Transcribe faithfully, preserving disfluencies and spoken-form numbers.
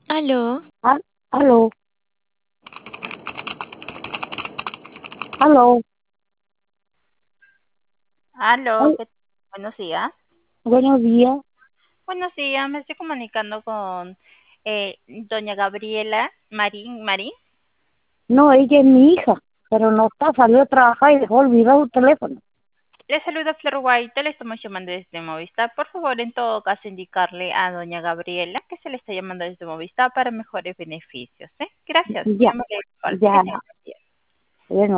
Aló, Al- Aló, aló, Aló, ay, ¿qué- buenos días. buenos días. Buenos días, me estoy comunicando con eh, doña Gabriela Marín Marín. No, ella es mi hija, pero no está, salió a trabajar y dejó olvidado el teléfono. Le saluda Flor White, le estamos llamando desde Movistar. Por favor, en todo caso, indicarle a doña Gabriela que se le está llamando desde Movistar para mejores beneficios. ¿eh? Gracias, muy Ya, amable de su parte. Que ya, tenga buen día. bueno.